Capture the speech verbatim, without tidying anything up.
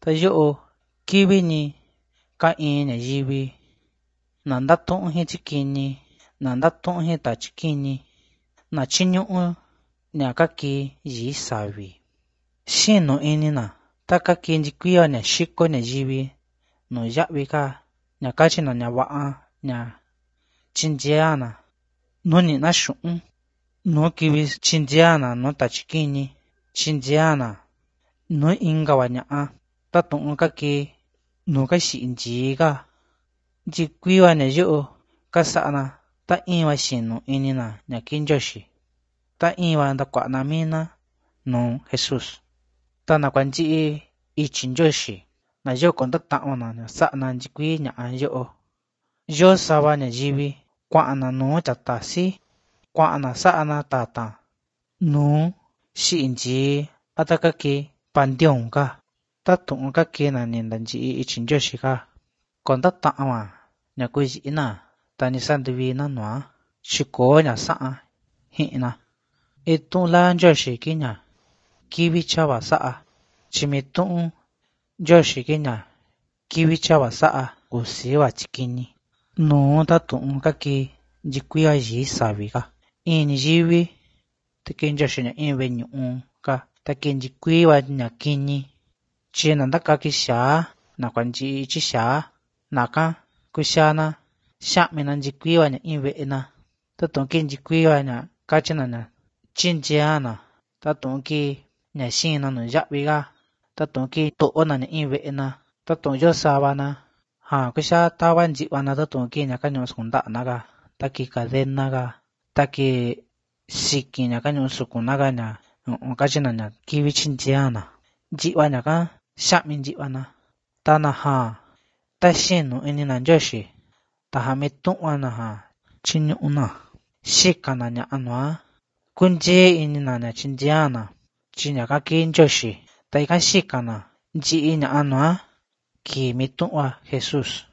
ta yo'o kivi ni ka in ñayivi na ndatu'un jin tsikini na ndatu'un jin tachikini na chiñu'u ña kaki yii savi xinu inina ta kaki nyikuiya ña xiko ñayivi nu ya'vi ka ña kachina ña va'a ña tyindyea na nu ni'na xu'un nu kivi tyindyea na nu tachikini tyindyea na nu inkava ña'a tatu'un kaki nu kaxi'i ndyii ka nyikuiya ña yo'o kasa'ana ta inva xinu inina ña kii Nyoxi ta inva ndakua'ana mina nuu Jesus ta na kuanyi'i ityi Nyoxi na yo kondata'vana ña sa'ana nyikui ña'a yo'o yoo sava ñayivi kua'ana nuu tyatasi kua'ana sa'ana tatan nuu xi'i ndyii a ta kaki panteon ka tatu'un kakina ni ntanyi'i ityi Nyoxi ka kondata'va ña kuyi'ina ta ni sanduvina nua tyi koo ña sa'an ji'na intu'un laa Nyoxi kiña kivi tyava sa'a tyi mitu'un Nyoxi kiña kivi tyava sa'a kusiva tsikini nuu tatu'un kaki nyikuiya yii savi ka in ñiyivi taki Nyoxi ña in ve'e ñu'u ka taki nyikuiva ña kini tyi na ndakaki xaa na kuanyi'i ityi xaa naka kuxaana xa'mina nyikuiva ña in ve'ena tatu'un ki nyikuiva ña katyina ña tyindyea na tatu'un ki ña xina nu ya'vi ka tatu'un ki to'ona ña in ve'ena tatu'un yoo savana ja kuxa tava ndyivana tatu'un ki ña kañu'u skunda'ana ka taki cadena ka taki siki ña kañu'u sukuna ka ña u'un katyina ña kivi tyindyea na nyi'va ñaka xa'mi nyi'vana ta na ja ta xinu inina Nyoxi ta ja mitu'vana ja tyiñu'una xikana ña'a nua kundyee inina ña tyindyea na tyi ñaka kii Nyoxi ta ika xikana nyi'i ña'a nua kii mitu'va Jesus.